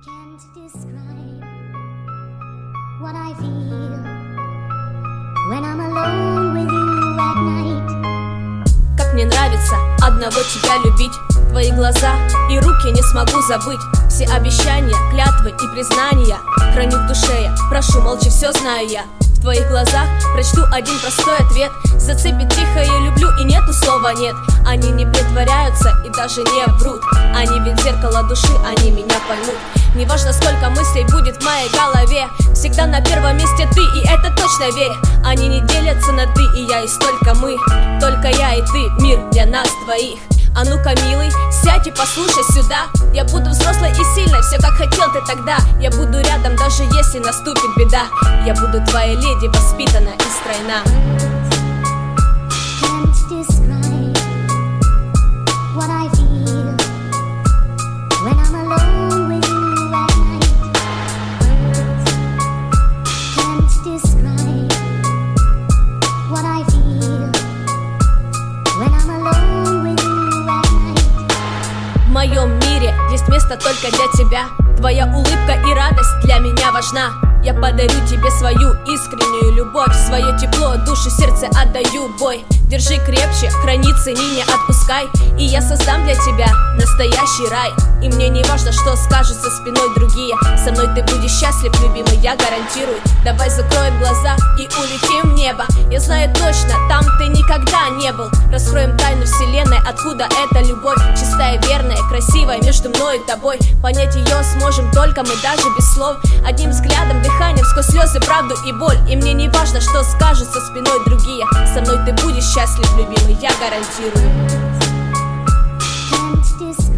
Can't describe what I feel when I'm alone with you at night. Как мне нравится одного тебя любить. Твои глаза и руки не смогу забыть. Все обещания, клятвы и признания храню в душе я, прошу, молчи, все знаю я. В твоих глазах прочту один простой ответ. Зацепит тихо, я люблю, и нету слова нет. Они не притворяются и даже не врут. Они ведь зеркало души, они меня поймут. Неважно, сколько мыслей будет в моей голове, всегда на первом месте ты, и это точно верь. Они не делятся на ты и я, и столько мы. Только я и ты, мир для нас двоих. А ну-ка, милый, сядь и послушай сюда. Я буду взрослой и сильной, все как хотел ты тогда. Я буду рядом, даже если наступит беда. Я буду твоей леди, воспитана и стройна. Can't describe what I feel when I'm alone with you at night. Can't describe what I feel when I'm alone with you at night. В моем мире есть место только для тебя. Твоя улыбка и радость для меня важна. Я подарю тебе свою искреннюю любовь, свое тепло, душу, сердце отдаю бой. Держи крепче, храни, цени, не отпускай. И я создам для тебя настоящий рай. И мне не важно, что скажут за спиной другие. Со мной ты будешь счастлив, любимый, я гарантирую. Давай закроем глаза и улетим в небо. Я знаю точно, там ты никогда не был. Раскроем тайну вселенной, откуда эта любовь. Чистая, верная, красивая между мной и тобой. Понять ее сможем только мы, даже без слов. Одним взглядом, дыханием, сквозь слезы, правду и боль. И мне не важно, что скажут за спиной другие. Со мной ты будешь счастлив, любимый, я гарантирую. Can't describe